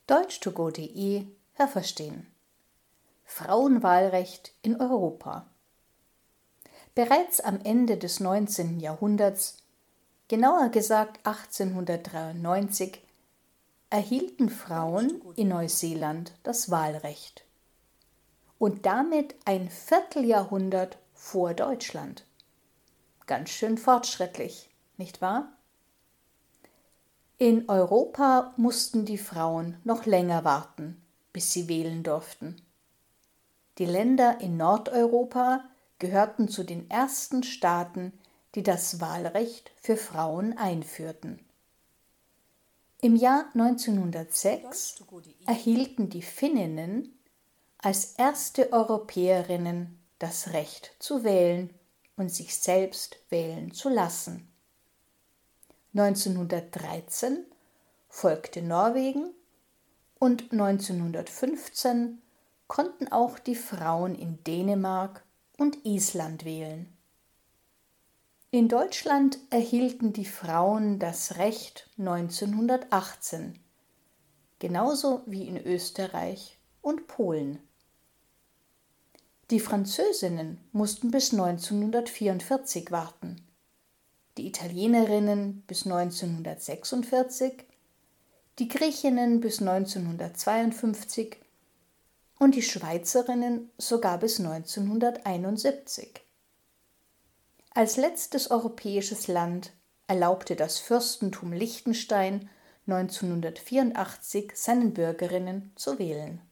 deutsch2go.de Hörverstehen. Frauenwahlrecht in Europa. Bereits am Ende des 19. Jahrhunderts, genauer gesagt 1893, erhielten Frauen in Neuseeland das Wahlrecht. Und damit ein Vierteljahrhundert vor Deutschland. Ganz schön fortschrittlich, nicht wahr? In Europa mussten die Frauen noch länger warten, bis sie wählen durften. Die Länder in Nordeuropa gehörten zu den ersten Staaten, die das Wahlrecht für Frauen einführten. Im Jahr 1906 erhielten die Finninnen als erste Europäerinnen das Recht zu wählen und sich selbst wählen zu lassen. 1913 folgte Norwegen und 1915 konnten auch die Frauen in Dänemark und Island wählen. In Deutschland erhielten die Frauen das Recht 1918, genauso wie in Österreich und Polen. Die Französinnen mussten bis 1944 warten, die Italienerinnen bis 1946, die Griechinnen bis 1952 und die Schweizerinnen sogar bis 1971. Als letztes europäisches Land erlaubte das Fürstentum Liechtenstein 1984 seinen Bürgerinnen zu wählen.